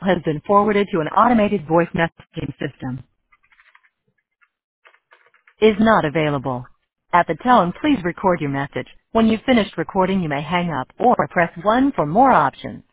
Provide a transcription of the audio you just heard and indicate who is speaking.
Speaker 1: has been forwarded to an automated voice messaging system. Is not available. At the tone, please record your message. When you've finished recording, you may hang up or press 1 for more options.